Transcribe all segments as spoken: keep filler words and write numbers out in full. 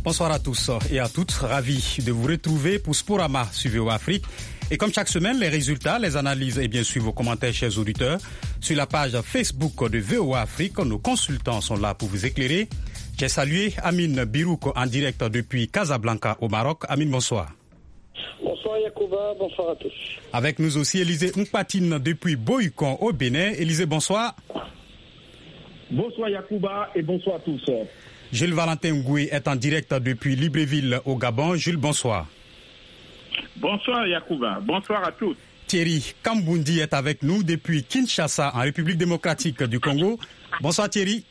Bonsoir à tous et à toutes, ravi de vous retrouver pour Sporama sur V O A Afrique. Et comme chaque semaine, les résultats, les analyses et bien sûr vos commentaires, chers auditeurs, sur la page Facebook de V O A Afrique. Nos consultants sont là pour vous éclairer. J'ai salué Amine Birouk en direct depuis Casablanca au Maroc. Amine, bonsoir. Bonsoir Yacouba, bonsoir à tous. Avec nous aussi Élisée Mpatine depuis Boycon au Bénin. Élisée, bonsoir. Bonsoir Yacouba et bonsoir à tous. Jules Valentin Ngoué est en direct depuis Libreville au Gabon. Jules, bonsoir. Bonsoir Yacouba, bonsoir à tous. Thierry Kambundi est avec nous depuis Kinshasa en République démocratique du Congo. Bonsoir Thierry.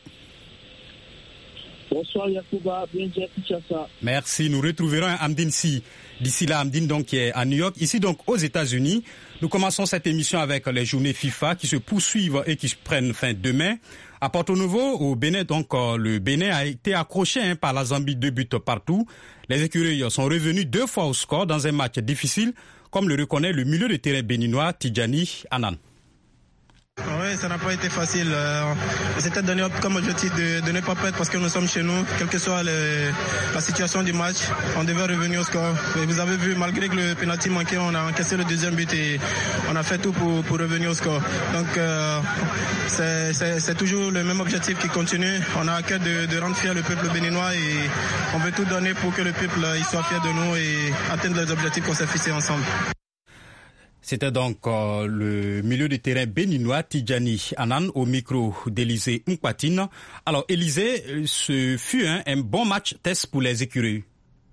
Bonsoir Yacouba, bienvenue à Kinshasa. Merci, nous retrouverons Amdine Si. D'ici là, Amdine donc qui est à New York. Ici donc aux États-Unis, nous commençons cette émission avec les journées FIFA qui se poursuivent et qui prennent fin demain. À Porto Novo, au Bénin, donc le Bénin a été accroché hein, par la Zambie, deux buts partout. Les écureuils sont revenus deux fois au score dans un match difficile, comme le reconnaît le milieu de terrain béninois Tidjani Anan. Oui, ça n'a pas été facile. On s'était donné comme objectif de, de ne pas perdre parce que nous sommes chez nous, quelle que soit le, la situation du match, on devait revenir au score. Et vous avez vu, malgré que le penalty manquait, on a encaissé le deuxième but et on a fait tout pour, pour revenir au score. Donc euh, c'est, c'est, c'est toujours le même objectif qui continue. On a à cœur de, de rendre fier le peuple béninois et on veut tout donner pour que le peuple il soit fier de nous et atteindre les objectifs qu'on s'est fixés ensemble. C'était donc euh, le milieu de terrain béninois Tidjani Anan au micro d'Élisée Mpatine. Alors Élisée, ce fut hein, un bon match test pour les écureuils.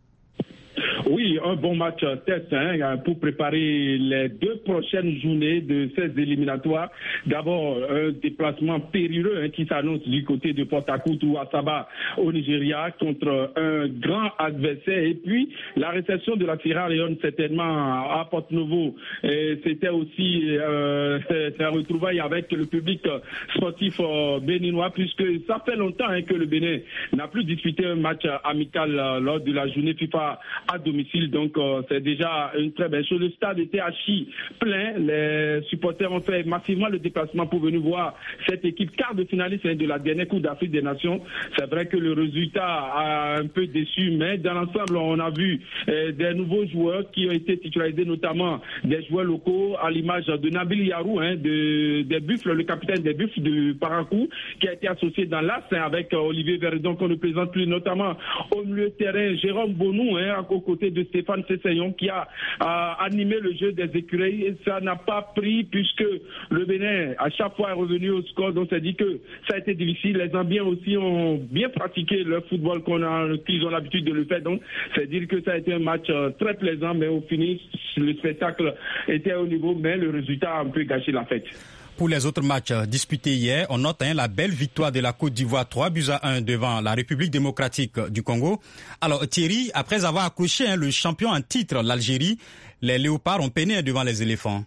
Oui, un bon match test hein, pour préparer les deux prochaines journées de ces éliminatoires. D'abord, un déplacement périlleux hein, qui s'annonce du côté de Port Harcourt ou Asaba au Nigeria contre un grand adversaire. Et puis, la réception de la Sierra Leone certainement à Porto Novo. Et c'était aussi euh, un retrouvaille avec le public sportif euh, béninois puisque ça fait longtemps hein, que le Bénin n'a plus disputé un match amical euh, lors de la journée FIFA à domicile. Donc euh, c'est déjà une très belle chose. Le stade était archi plein. Les supporters ont fait massivement le déplacement pour venir voir cette équipe quart de finaliste de la dernière Coupe d'Afrique des Nations. C'est vrai que le résultat a un peu déçu, mais dans l'ensemble, on a vu euh, des nouveaux joueurs qui ont été titularisés, notamment des joueurs locaux, à l'image de Nabil Yarou, hein, de, des Buffles, le capitaine des Buffles de Parakou, qui a été associé dans l'A S avec euh, Olivier Verdon, qu'on ne présente plus, notamment au milieu de terrain, Jérôme Bonou, hein, aux côtés de Stéphane Sessayon qui a, a animé le jeu des écureuils et ça n'a pas pris puisque le Bénin à chaque fois est revenu au score, donc ça dit que ça a été difficile. Les Zambiens aussi ont bien pratiqué le football qu'on a, qu'ils ont l'habitude de le faire, donc c'est dire que ça a été un match très plaisant, mais au finish le spectacle était au niveau, mais le résultat a un peu gâché la fête. Pour les autres matchs disputés hier, on note hein, la belle victoire de la Côte d'Ivoire trois buts à un devant la République démocratique du Congo. Alors Thierry, après avoir accroché hein, le champion en titre, l'Algérie, les léopards ont peiné devant les éléphants.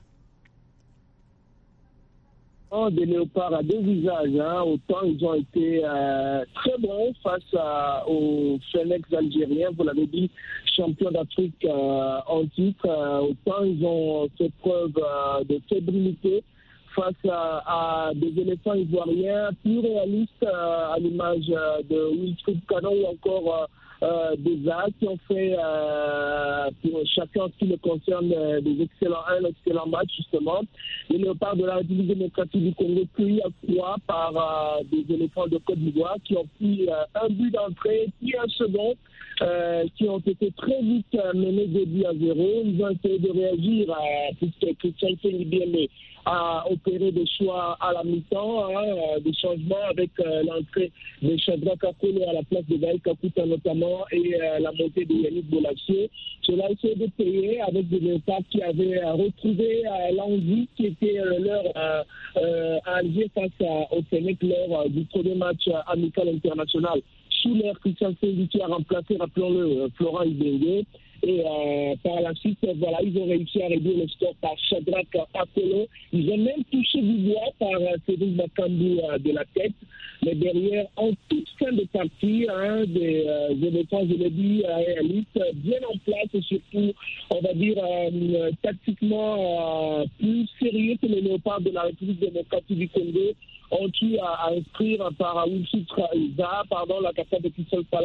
Oh, des léopards à deux visages. Hein. Autant ils ont été euh, très bons face à, aux Phoenix algériens, vous l'avez dit, champions d'Afrique euh, en titre. Euh, autant ils ont fait preuve euh, de fébrilité face à, à des éléphants ivoiriens plus réalistes euh, à l'image euh, de Wilfried Canon ou encore euh, euh, des A qui ont fait euh, pour chacun qui le concerne euh, des excellents un excellent match justement. Les léopards de la République démocratique du Congo cueillis à froid par euh, des éléphants de Côte d'Ivoire qui ont pris euh, un but d'entrée puis un second. Euh, qui ont été très vite euh, menés deux buts à zéro. Ils ont essayé de réagir euh, puisque Christian Sengibiemé a opéré des choix à la mi-temps, hein, des changements avec euh, l'entrée de Shadrack Akolo à la place de Gaël Kakuta notamment et euh, la montée de Yannick Bolassier. Cela a essayé de payer avec des léopards qui avaient euh, retrouvé euh, l'envie qui était euh, leur euh, euh, à Alger face à, au Sénèque lors euh, du premier match euh, amical international. Sous l'air, Christian Sengi qui a remplacé, rappelons-le, Florent Ibenge. Et euh, par la suite, voilà, ils ont réussi à réduire le score par Shadrack Akolo. Ils ont même touché du bois par euh, Cédric Bakambu euh, de la tête. Mais derrière, en toute fin de partie, hein, des euh, éléphants, je l'ai dit, euh, réalistes, bien en place et surtout, on va dire, euh, tactiquement euh, plus sérieux que les léopards de la République démocratique du Congo, ont eu à, à inscrire par Wilfried Zaha, pardon, la capitale de Crystal Palace,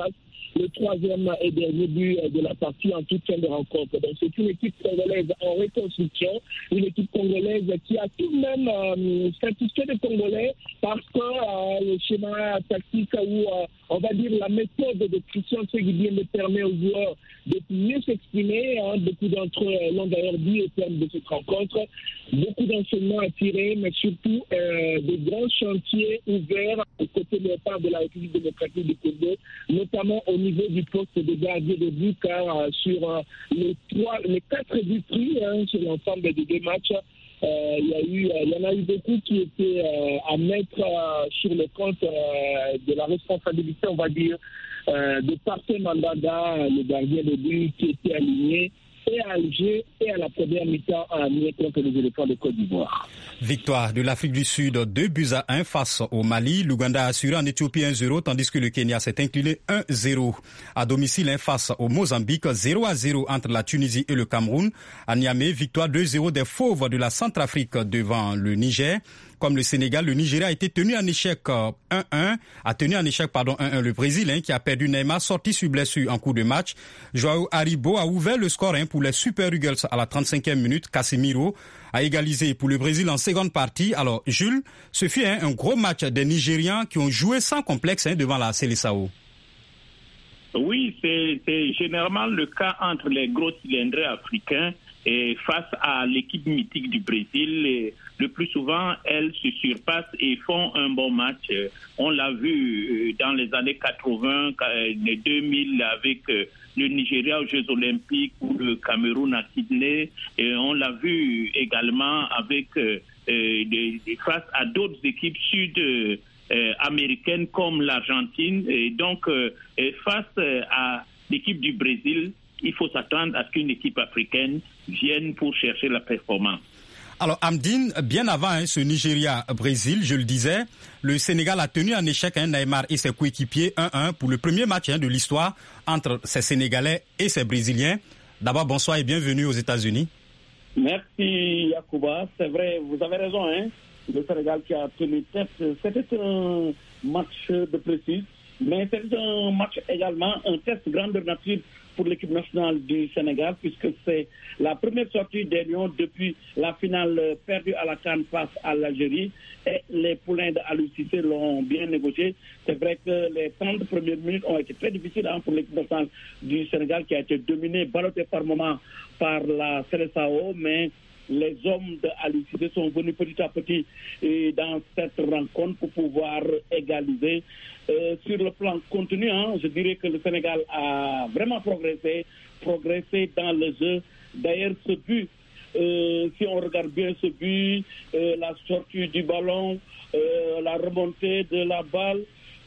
le troisième et dernier but de la partie en toute fin de rencontre. Donc c'est une équipe congolaise en reconstruction, une équipe congolaise qui a tout de même euh, satisfait les Congolais parce que euh, le schéma tactique ou euh, on va dire la méthode de Christian Seguibien permet aux joueurs de mieux s'exprimer. Hein. Beaucoup d'entre eux l'ont d'ailleurs dit au terme de cette rencontre. Beaucoup d'enseignements à tirer, mais surtout euh, de grands chantiers ouverts aux côtés léopard de la République démocratique du Congo, notamment au niveau du poste de gardien de but, car euh, sur euh, les trois, les quatre buts pris hein, sur l'ensemble des deux matchs, euh, il y a eu, il y en a eu beaucoup qui étaient euh, à mettre euh, sur le compte euh, de la responsabilité, on va dire, euh, de Parfait Mandanda, le gardien de but qui était aligné et à Alger et à la première mi-temps à Amiens contre les éléphants de Côte d'Ivoire. Victoire de l'Afrique du Sud, deux buts à un face au Mali. L'Ouganda a assuré en Éthiopie un zéro, tandis que le Kenya s'est incliné un zéro. À domicile, un face au Mozambique, zéro à zéro entre la Tunisie et le Cameroun. À Niamey, victoire deux zéro des Fauves de la Centrafrique devant le Niger. Comme le Sénégal, le Nigeria a été tenu en échec un un, a tenu en échec pardon un un le Brésil hein, qui a perdu Neymar sorti sur blessure en cours de match. Joao Haribo a ouvert le score hein, pour les Super Eagles à la trente-cinquième minute. Casemiro a égalisé pour le Brésil en seconde partie. Alors Jules, ce fut hein, un gros match des Nigérians qui ont joué sans complexe hein, devant la Seleção. Oui, c'est, c'est généralement le cas entre les gros cylindrés africains et face à l'équipe mythique du Brésil. Et le plus souvent, elles se surpassent et font un bon match. On l'a vu dans les années quatre-vingts, les deux mille avec le Nigeria aux Jeux Olympiques ou le Cameroun à Sydney. Et on l'a vu également avec euh, des, face à d'autres équipes sud euh, américaines comme l'Argentine. Et donc, euh, face à l'équipe du Brésil, il faut s'attendre à ce qu'une équipe africaine vienne pour chercher la performance. Alors Amdine, bien avant hein, ce Nigeria-Brésil, je le disais, le Sénégal a tenu en échec hein, Neymar et ses coéquipiers un un pour le premier match hein, de l'histoire entre ces Sénégalais et ces Brésiliens. D'abord, bonsoir et bienvenue aux États-Unis. Merci Yacouba, c'est vrai, vous avez raison. Hein. Le Sénégal qui a tenu tête, c'était un match de précis, mais c'était un match également, un test grandeur nature pour l'équipe nationale du Sénégal, puisque c'est la première sortie des Lions depuis la finale perdue à la CAN face à l'Algérie. Et les poulains d'Aliou Cissé l'ont bien négocié. C'est vrai que les trente premières minutes ont été très difficiles hein, pour l'équipe nationale du Sénégal, qui a été dominée, ballottée par moments par la Seleção, mais les hommes d'Aliou Cissé sont venus petit à petit et dans cette rencontre pour pouvoir égaliser. Euh, sur le plan contenu, hein, je dirais que le Sénégal a vraiment progressé, progressé dans le jeu. D'ailleurs, ce but, euh, si on regarde bien ce but, euh, la sortie du ballon, euh, la remontée de la balle,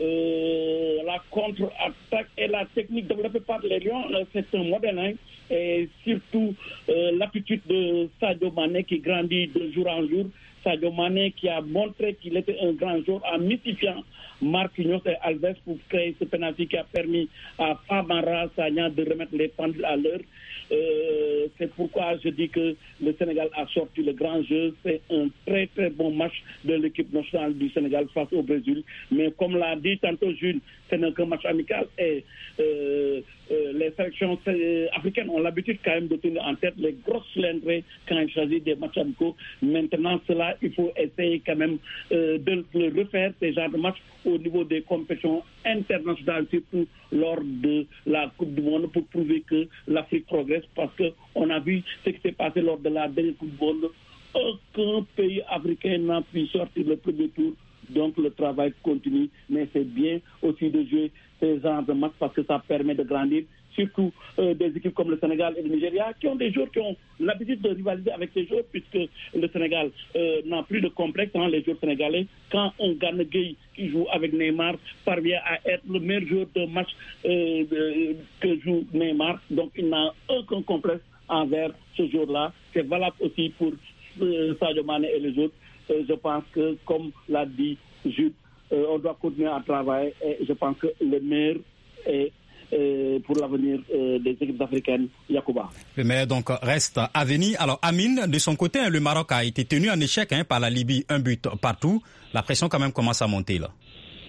euh, la contre-attaque et la technique développée par les Lions, c'est un modèle. Hein, et surtout euh, l'attitude de Sadio Mané qui grandit de jour en jour. Sadio Mané qui a montré qu'il était un grand joueur en mystifiant Marquinhos et Alves pour créer ce penalty qui a permis à Famara Sagna de remettre les pendules à l'heure. Euh, c'est pourquoi je dis que le Sénégal a sorti le grand jeu. C'est un très très bon match de l'équipe nationale du Sénégal face au Brésil. Mais comme l'a dit tantôt Jules, ce n'est qu'un match amical et euh, euh, les sélections euh, africaines ont l'habitude quand même de tenir en tête les grosses cylindrées quand il s'agit des matchs amicaux. Maintenant, cela, il faut essayer quand même euh, de le refaire, ces genres de matchs, au niveau des compétitions internationales, surtout lors de la Coupe du Monde, pour prouver que l'Afrique progresse, parce qu'on a vu ce qui s'est passé lors de la dernière Coupe du Monde. Aucun pays africain n'a pu sortir le premier tour, donc le travail continue, mais c'est bien aussi de jouer ces genres de matchs parce que ça permet de grandir, surtout euh, des équipes comme le Sénégal et le Nigeria qui ont des joueurs qui ont l'habitude de rivaliser avec ces joueurs, puisque le Sénégal euh, n'a plus de complexe, hein, les joueurs sénégalais. Quand un Gana Gueye qui joue avec Neymar parvient à être le meilleur joueur de match euh, de, que joue Neymar, donc il n'a aucun complexe envers ce joueur-là. C'est valable aussi pour euh, Sadio Mané et les autres. Euh, je pense que, comme l'a dit Jules, euh, on doit continuer à travailler et je pense que le meilleur est euh, pour l'avenir euh, des équipes africaines, Yacouba. Le meilleur donc reste à venir. Alors Amine, de son côté, le Maroc a été tenu en échec hein, par la Libye, un but partout. La pression quand même commence à monter là.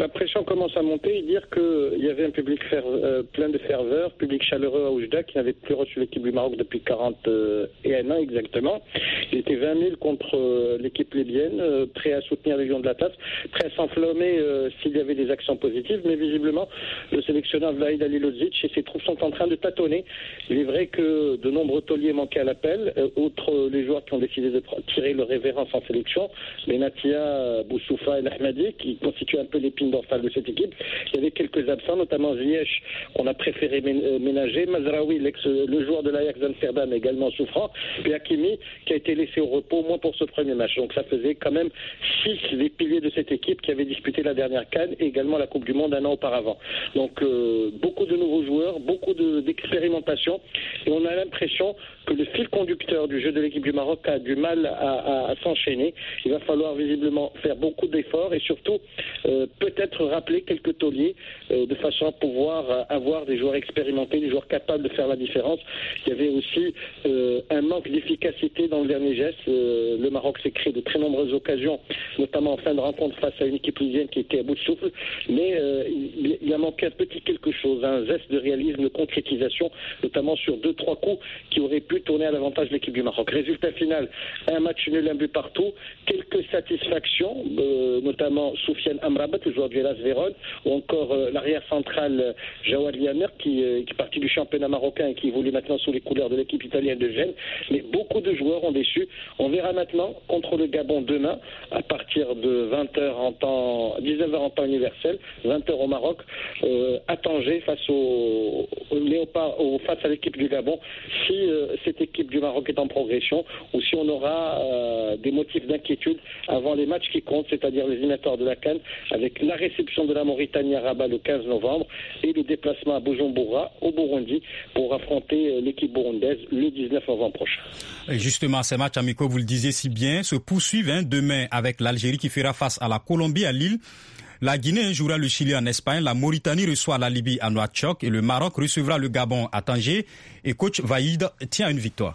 La pression commence à monter et dire qu'il y avait un public fer, euh, plein de ferveur, public chaleureux à Oujda qui n'avait plus reçu l'équipe du Maroc depuis quarante et un ans exactement. Il était vingt mille contre euh, l'équipe libyenne, euh, prêt à soutenir les Lions de l'Atlas, prêt à s'enflammer euh, s'il y avait des actions positives, mais visiblement le sélectionneur Vahid Halilovic et ses troupes sont en train de tâtonner. Il est vrai que de nombreux tauliers manquaient à l'appel, euh, outre les joueurs qui ont décidé de tirer leur révérence en sélection, les Natia, Boussoufa et Lahmadi, qui constituent un peu l'épine dorsale de cette équipe. Il y avait quelques absents, notamment Ziyech, qu'on a préféré ménager, Mazraoui, le joueur de l'Ajax d'Amsterdam, également souffrant, puis Hakimi, qui a été laissé au repos, au moins pour ce premier match. Donc ça faisait quand même six des piliers de cette équipe qui avait disputé la dernière CAN et également la Coupe du Monde un an auparavant. Donc euh, beaucoup de nouveaux joueurs, beaucoup de, d'expérimentation, et on a l'impression que le fil conducteur du jeu de l'équipe du Maroc a du mal à, à, à s'enchaîner. Il va falloir visiblement faire beaucoup d'efforts et surtout euh, peut-être rappeler quelques tauliers euh, de façon à pouvoir euh, avoir des joueurs expérimentés, des joueurs capables de faire la différence. Il y avait aussi euh, un manque d'efficacité dans le dernier geste. Euh, le Maroc s'est créé de très nombreuses occasions, notamment en fin de rencontre face à une équipe libyenne qui était à bout de souffle, mais euh, il, il a manqué un petit quelque chose, un zeste de réalisme, de concrétisation, notamment sur deux, trois coups qui auraient pu tourner à l'avantage de l'équipe du Maroc. Résultat final, un match nul, un but partout, quelques satisfactions, euh, notamment Soufiane Amrabat, le joueur du Hellas Vérone, ou encore euh, l'arrière central euh, Jawad Liamer, qui, euh, qui est parti du championnat marocain et qui évolue maintenant sous les couleurs de l'équipe italienne de Gênes. Mais beaucoup de joueurs ont déçu. On verra maintenant contre le Gabon demain, à partir de vingt heures en temps, dix-neuf heures en temps universel, vingt heures au Maroc, euh, à Tanger face au, au Léopard, au, face à l'équipe du Gabon, si euh, cette équipe du Maroc est en progression ou si on aura euh, des motifs d'inquiétude avant les matchs qui comptent, c'est-à-dire les éliminatoires de la CAN, avec la réception de la Mauritanie à Rabat le quinze novembre et le déplacement à Bujumbura au Burundi pour affronter l'équipe burundaise le dix-neuf novembre prochain. Et justement, ces matchs amicaux, vous le disiez si bien, se poursuivent hein, demain avec l'Algérie qui fera face à la Colombie à Lille. La Guinée jouera le Chili en Espagne, la Mauritanie reçoit la Libye à Nouakchott et le Maroc recevra le Gabon à Tanger. Et coach Vahid tient à une victoire.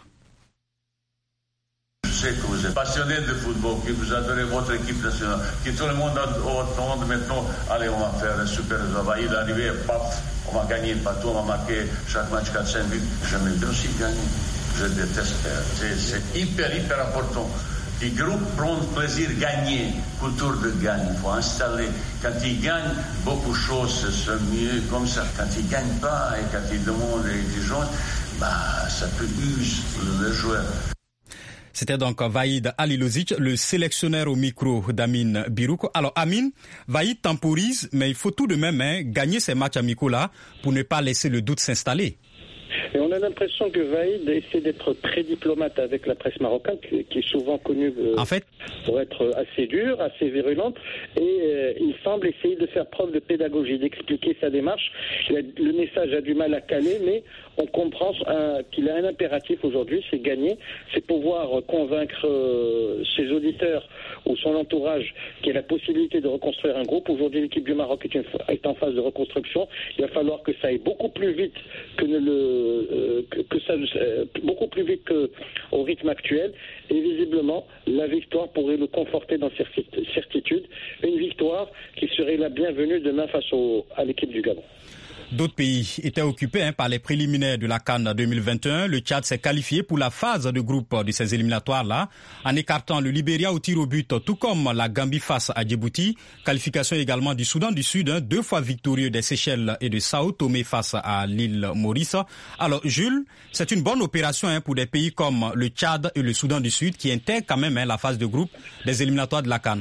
Je sais que vous êtes passionné de football, que vous adorez votre équipe nationale, que tout le monde attend maintenant, allez, on va faire un super Vahid arrivé, paf, on va gagner partout, on va marquer chaque match quatre cinq buts. J'aimerais bien aussi gagner. Je déteste perdre. C'est, c'est hyper, hyper important. Les groupes prennent plaisir à gagner, culture de gagne. Il faut installer. Quand ils gagnent, beaucoup de choses sont mieux comme ça. Quand ils ne gagnent pas et quand ils demandent et ils disent, bah, ça peut user le joueur. C'était donc Vahid Halilovic, le sélectionneur au micro d'Amine Birouk. Alors Amine, Vahid temporise, mais il faut tout de même hein, gagner ces matchs amicaux-là pour ne pas laisser le doute s'installer. Et on a l'impression que Vahid essaie d'être très diplomate avec la presse marocaine, qui, qui est souvent connue euh, en fait, pour être assez dure, assez virulente. Et euh, il semble essayer de faire preuve de pédagogie, d'expliquer sa démarche. Il a, le message a du mal à caler, mais on comprend euh, qu'il a un impératif aujourd'hui, c'est gagner, c'est pouvoir convaincre euh, ses auditeurs ou son entourage qu'il y a la possibilité de reconstruire un groupe. Aujourd'hui, l'équipe du Maroc est, une, est en phase de reconstruction. Il va falloir que ça aille beaucoup plus vite que ne le euh, que, que ça euh, beaucoup plus vite qu'au rythme actuel. Et visiblement, la victoire pourrait le conforter dans cette certitude. Une victoire qui serait la bienvenue demain face au, à l'équipe du Gabon. D'autres pays étaient occupés hein, par les préliminaires de la CAN deux mille vingt et un. Le Tchad s'est qualifié pour la phase de groupe de ces éliminatoires-là, en écartant le Libéria au tir au but, tout comme la Gambie face à Djibouti. Qualification également du Soudan du Sud, hein, deux fois victorieux des Seychelles et de Sao Tomé face à l'île Maurice. Alors Jules, c'est une bonne opération hein, pour des pays comme le Tchad et le Soudan du Sud qui intègrent quand même hein, la phase de groupe des éliminatoires de la CAN.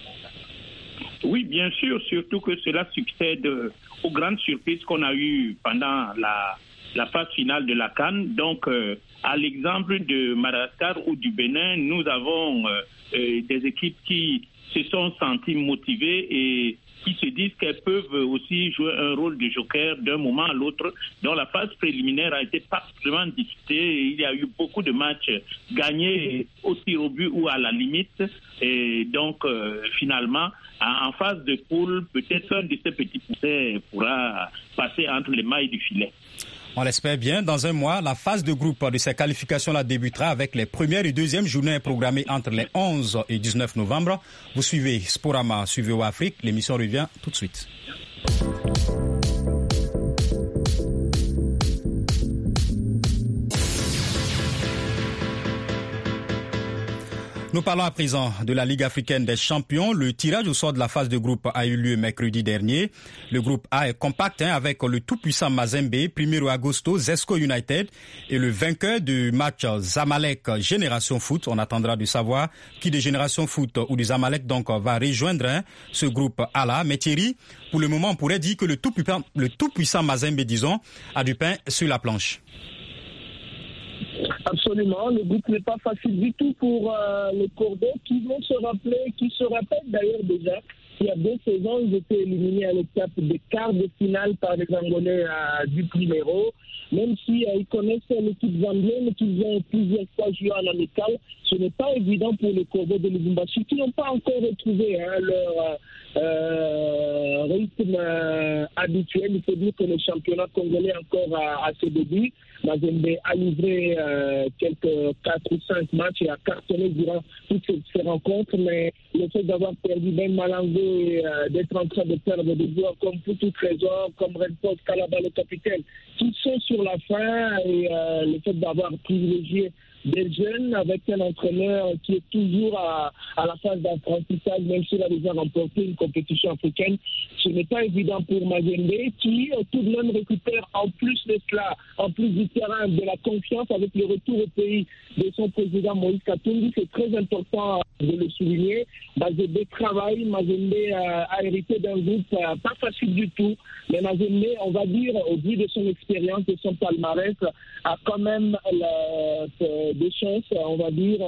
Oui, bien sûr, surtout que cela succède aux grandes surprises qu'on a eues pendant la, la phase finale de la CAN. Donc, euh, à l'exemple de Madagascar ou du Bénin, nous avons euh, euh, des équipes qui se sont senties motivées et qui se disent qu'elles peuvent aussi jouer un rôle de joker d'un moment à l'autre. Donc la phase préliminaire a été particulièrement disputée. Il y a eu beaucoup de matchs gagnés au tir au but ou à la limite. Et donc euh, finalement, en phase de poule, peut-être un de ces petits poussets pourra passer entre les mailles du filet. On l'espère bien. Dans un mois, la phase de groupe de ces qualifications-là débutera avec les premières et deuxièmes journées programmées entre les onze et dix-neuf novembre. Vous suivez Sporama sur V O A Afrique. L'émission revient tout de suite. Nous parlons à présent de la Ligue africaine des champions. Le tirage au sort de la phase de groupe a eu lieu mercredi dernier. Le groupe A est compact hein, avec le tout-puissant Mazembe, Primeiro Agosto, Zesco United et le vainqueur du match Zamalek Génération Foot. On attendra de savoir qui de Génération Foot ou de Zamalek donc va rejoindre hein, ce groupe A-là. Mais Thierry, pour le moment, on pourrait dire que le tout-puissant, le tout-puissant Mazembe, disons, a du pain sur la planche. Absolument, le groupe n'est pas facile du tout pour euh, les Corbeaux qui vont se rappeler, qui se rappellent d'ailleurs déjà il y a deux saisons, ils étaient éliminés à l'étape des quarts de finale par les Angolais euh, du Primeiro. Même si euh, ils connaissent l'équipe zambienne, qu'ils ont plusieurs fois joué en amical, ce n'est pas évident pour les Corbeaux de Lubumbashi qui n'ont pas encore retrouvé hein, leur euh, rythme euh, habituel. Il faut dire que le championnat congolais est encore à, à ses débuts. Mazembe a livré euh, quelques quatre ou cinq matchs et a cartonné durant toutes ces, ces rencontres, mais le fait d'avoir perdu Ben Malango et euh, d'être en train de perdre des joueurs comme Poutou Trésor, comme Redford Kalaba le capitaine, qui sont sur la fin, et euh, le fait d'avoir privilégié des jeunes avec un entraîneur qui est toujours à, à la phase d'apprentissage, même s'il a déjà remporté une compétition africaine. Ce n'est pas évident pour Mazembe qui tout de même récupère en plus de cela, en plus du terrain, de la confiance avec le retour au pays de son président Moïse Katumbi. C'est très important de le souligner. Mazembe travaille, Mazembe a, a hérité d'un groupe euh, pas facile du tout, mais Mazembe, on va dire, au vu de son expérience, de son palmarès, a quand même la, des chances, on va dire,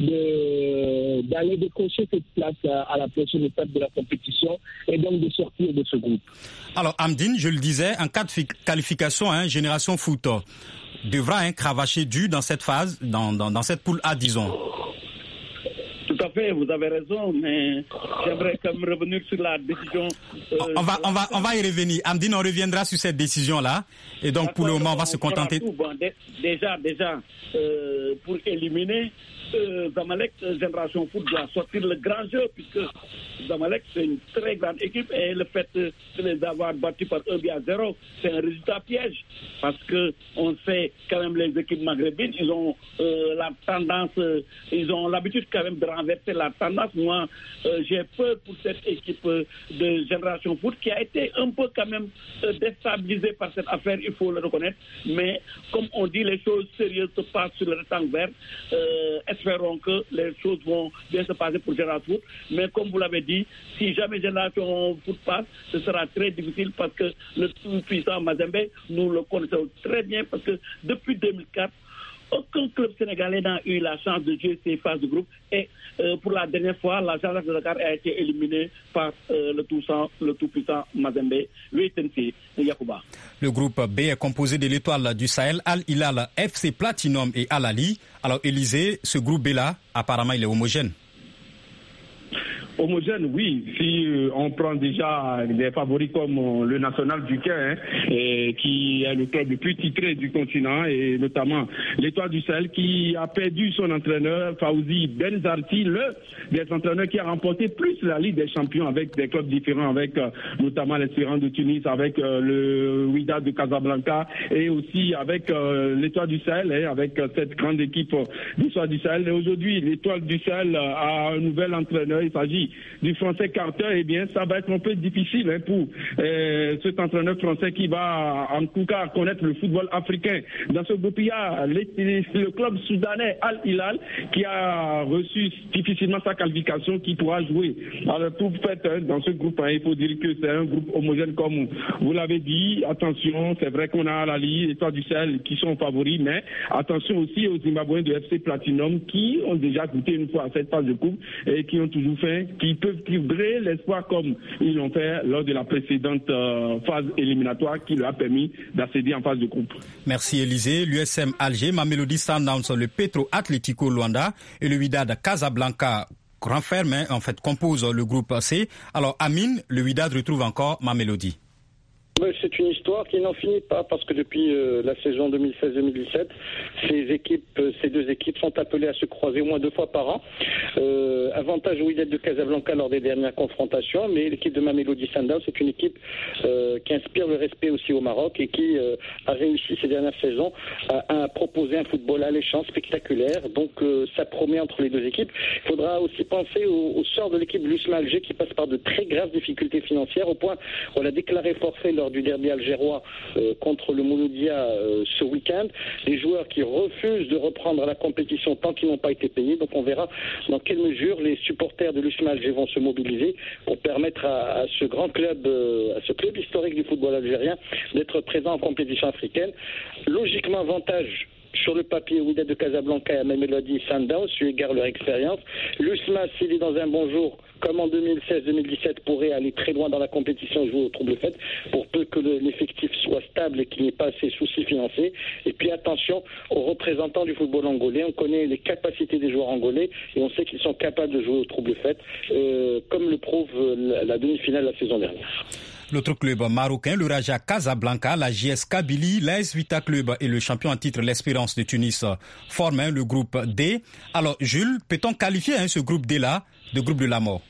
de, d'aller décrocher cette place à, à la prochaine étape de la compétition et donc de sortir de ce groupe. Alors, Amdine, je le disais, en cas de qualification, hein, Génération Foot devra hein, cravacher dur dans cette phase, dans, dans, dans cette poule A, disons. Tout à fait, vous avez raison, mais j'aimerais quand même revenir sur la décision. Euh, on, va, on, va, on va y revenir. Amdine, on reviendra sur cette décision-là. Et donc, pour le moment, on va se contenter. Bon, déjà, déjà, euh, pour éliminer euh, Zamalek, Génération Foot doit sortir le grand jeu, puisque Zamalek, c'est une très grande équipe, et le fait de les avoir battus par un but à zéro, c'est un résultat piège, parce que on sait quand même les équipes maghrébines, ils ont euh, la tendance, euh, ils ont l'habitude quand même de renverser la tendance. Moi, euh, j'ai peur pour cette équipe euh, de Génération Foot qui a été un peu quand même euh, déstabilisée par cette affaire, il faut le reconnaître, mais comme on dit, les choses sérieuses se passent sur le rectangle vert. Euh, espérons que les choses vont bien se passer pour Génération Foot, mais comme vous l'avez dit, si jamais Génération Foot passe, ce sera très difficile, parce que le tout-puissant Mazembe, nous le connaissons très bien, parce que depuis deux mille quatre, aucun club sénégalais n'a eu la chance de jouer ces phases de groupe, et euh, pour la dernière fois, la Jaraaf de Dakar a été éliminée par euh, le tout-puissant, le tout-puissant Mazembe. Yacouba. Le groupe B est composé de l'Étoile du Sahel, Al Hilal, F C Platinum et Al Ahly. Alors Élysée, ce groupe B-là, apparemment, il est homogène. Homogène, oui. Si euh, on prend déjà des favoris comme euh, le National du Caire, hein, et qui est le club le plus titré du continent, et notamment l'Étoile du Sahel, qui a perdu son entraîneur Fawzi Benzarti, le des entraîneurs qui a remporté plus la Ligue des Champions avec des clubs différents, avec euh, notamment l'Espérance de Tunis, avec euh, le Wydad de Casablanca, et aussi avec euh, l'Étoile du Sahel, hein, avec euh, cette grande équipe euh, l'Étoile du Sahel. Et aujourd'hui, l'Étoile du Sahel euh, a un nouvel entraîneur. Il s'agit du français Carter. Eh bien, ça va être un peu difficile hein, pour euh, cet entraîneur français qui va en tout cas connaître le football africain. Dans ce groupe, il y a les, le club soudanais Al Hilal qui a reçu difficilement sa qualification, qui pourra jouer. Alors, tout fait hein, dans ce groupe, hein, il faut dire que c'est un groupe homogène comme vous l'avez dit. Attention, c'est vrai qu'on a Al Ahly, l'Étoile du Sahel qui sont favoris, mais attention aussi aux Zimbabwéens de F C Platinum qui ont déjà goûté une fois à cette phase de coupe et qui ont toujours fait, qui peuvent vibrer l'espoir comme ils l'ont fait lors de la précédente euh, phase éliminatoire qui leur a permis d'accéder en phase de groupe. Merci Élysée. L'U S M Alger, Mamelodi Sundowns, le Petro Atlético Luanda et le Wydad Casablanca renferment, en fait, composent le groupe C. Alors Amine, le Wydad retrouve encore Mamelodi. C'est une histoire qui n'en finit pas parce que depuis euh, la saison deux mille seize deux mille dix-sept, ces équipes, euh, ces deux équipes sont appelées à se croiser au moins deux fois par an. Euh, avantage au Wydad de Casablanca lors des dernières confrontations, mais l'équipe de Mamelodi Sundowns c'est une équipe euh, qui inspire le respect aussi au Maroc et qui euh, a réussi ces dernières saisons à, à proposer un football alléchant, spectaculaire. Donc euh, ça promet entre les deux équipes. Il faudra aussi penser au, au sort de l'équipe de l'U S M A Alger qui passe par de très graves difficultés financières au point qu'on a déclaré forfait lors du derby algérois euh, contre le Mouloudia euh, ce week-end. Des joueurs qui refusent de reprendre la compétition tant qu'ils n'ont pas été payés. Donc on verra dans quelle mesure les supporters de l'U S M A Alger vont se mobiliser pour permettre à, à ce grand club, euh, à ce club historique du football algérien d'être présent en compétition africaine. Logiquement, avantage sur le papier, Wydad de Casablanca et à Mamelodi Sundowns, eu égard leur expérience. L'U S M A, s'il est dans un bon jour, comme en deux mille seize deux mille dix-sept, pourrait aller très loin dans la compétition et jouer au trouble fait, pour peu que le, l'effectif soit stable et qu'il n'y ait pas ces soucis financiers. Et puis attention aux représentants du football angolais. On connaît les capacités des joueurs angolais et on sait qu'ils sont capables de jouer au trouble fait, euh, comme le prouve la, la demi-finale la saison dernière. L'autre club marocain, le Raja Casablanca, la J S Kabylie, l'A S Vita Club et le champion en titre, l'Espérance de Tunis, forment hein, le groupe D. Alors, Jules, peut-on qualifier hein, ce groupe D-là de groupe de la mort?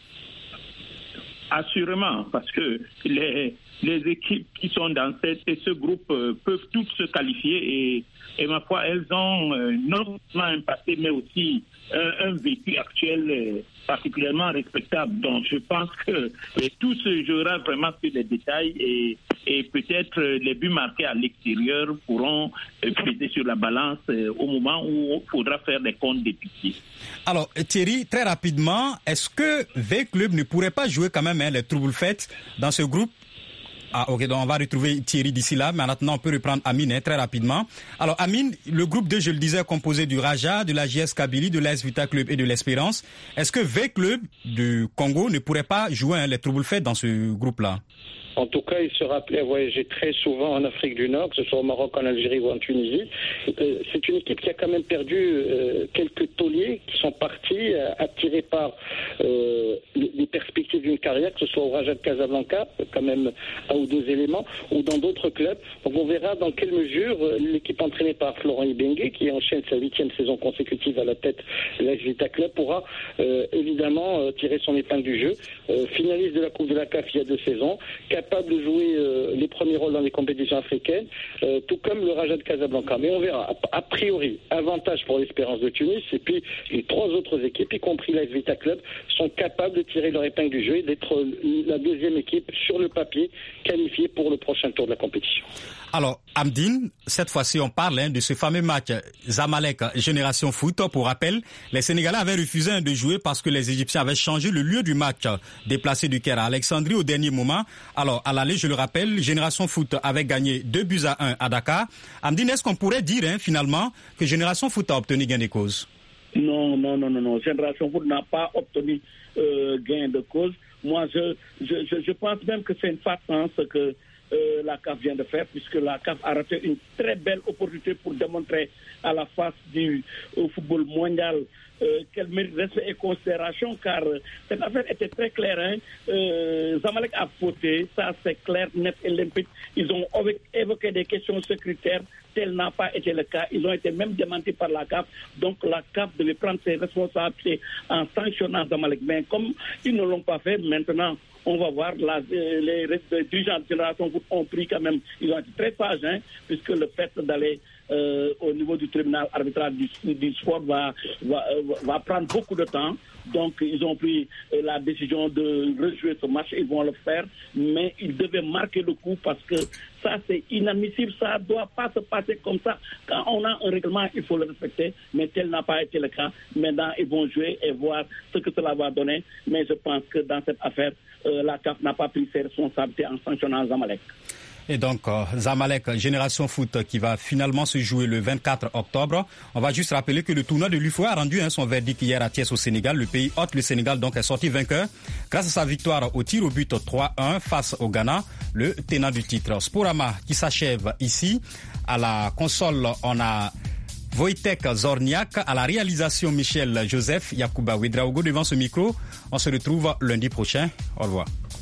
Assurément, parce que les, les équipes qui sont dans cette, ce groupe euh, peuvent toutes se qualifier et, et ma foi, elles ont euh, non seulement un passé, mais aussi un, un vécu actuel euh, particulièrement respectable. Donc, je pense que euh, tout se jouera vraiment sur les détails et, et peut-être euh, les buts marqués à l'extérieur pourront euh, peser sur la balance euh, au moment où il faudra faire des comptes d'épicier. Alors, Thierry, très rapidement, est-ce que V Club ne pourrait pas jouer quand même hein, les troubles faits dans ce groupe? Ah, ok, donc on va retrouver Thierry d'ici là, mais maintenant on peut reprendre Amine hein, très rapidement. Alors, Amine, le groupe deux, je le disais, composé du Raja, de la J S Kabylie, de l'A S Vita Club et de l'Espérance. Est-ce que V Club du Congo ne pourrait pas jouer hein, les troubles faits dans ce groupe-là? En tout cas, il sera appelé à voyager très souvent en Afrique du Nord, que ce soit au Maroc, en Algérie ou en Tunisie. Euh, c'est une équipe qui a quand même perdu euh, quelques tauliers qui sont partis, euh, attirés par euh, les perspectives d'une carrière, que ce soit au Raja de Casablanca, quand même un ou deux éléments, ou dans d'autres clubs. Donc on verra dans quelle mesure euh, l'équipe entraînée par Florent Ibenge, qui enchaîne sa huitième saison consécutive à la tête de l'A S Vita Club, pourra euh, évidemment euh, tirer son épingle du jeu. Euh, finaliste de la Coupe de la C A F il y a deux saisons, capable de jouer euh, les premiers rôles dans les compétitions africaines, euh, tout comme le Raja de Casablanca. Mais on verra. A, a priori, avantage pour l'Espérance de Tunis, et puis les trois autres équipes, y compris l'A S Vita Club, sont capables de tirer leur épingle du jeu et d'être la deuxième équipe sur le papier qualifiée pour le prochain tour de la compétition. Alors, Amdine, cette fois-ci, on parle hein, de ce fameux match Zamalek Génération Foot. Pour rappel, les Sénégalais avaient refusé hein, de jouer parce que les Égyptiens avaient changé le lieu du match, déplacé du Caire à Alexandrie au dernier moment. Alors, à l'aller, je le rappelle, Génération Foot avait gagné deux buts à un à Dakar. Amdine, est-ce qu'on pourrait dire hein, finalement que Génération Foot a obtenu gain de cause? Non, non, non, non, non. Génération Foot n'a pas obtenu euh, gain de cause. Moi, je, je, je, je pense même que c'est une farce ce que Euh, la C A F vient de faire, puisque la C A F a raté une très belle opportunité pour démontrer à la face du au football mondial euh, qu'elle mérite respect et considération, car euh, cette affaire était très claire. Hein. Euh, Zamalek a fauté, ça c'est clair, net et limpide. Ils ont évoqué des questions sécuritaires, tel n'a pas été le cas. Ils ont été même démentis par la C A F. Donc la C A F devait prendre ses responsabilités en sanctionnant Zamalek. Mais comme ils ne l'ont pas fait, maintenant on va voir, la, les dirigeants de Génération Foot ont pris quand même, ils ont été très sages, hein, puisque le fait d'aller euh, au niveau du tribunal arbitral du, du sport va, va, va prendre beaucoup de temps. Donc ils ont pris euh, la décision de rejouer ce match, ils vont le faire, mais ils devaient marquer le coup parce que ça c'est inadmissible, ça ne doit pas se passer comme ça. Quand on a un règlement, il faut le respecter, mais tel n'a pas été le cas. Maintenant ils vont jouer et voir ce que cela va donner, mais je pense que dans cette affaire, euh, la C A F n'a pas pris ses responsabilités en sanctionnant Zamalek. Et donc, euh, Zamalek Génération Foot qui va finalement se jouer le vingt-quatre octobre. On va juste rappeler que le tournoi de l'U F O A a rendu hein, son verdict hier à Thiès au Sénégal. Le pays hôte, le Sénégal, donc est sorti vainqueur grâce à sa victoire au tir au but trois un face au Ghana, le tenant du titre. Sporama qui s'achève ici. À la console, on a Wojtek Zorniak, à la réalisation Michel Joseph, Yacouba Ouedraogo devant ce micro. On se retrouve lundi prochain. Au revoir.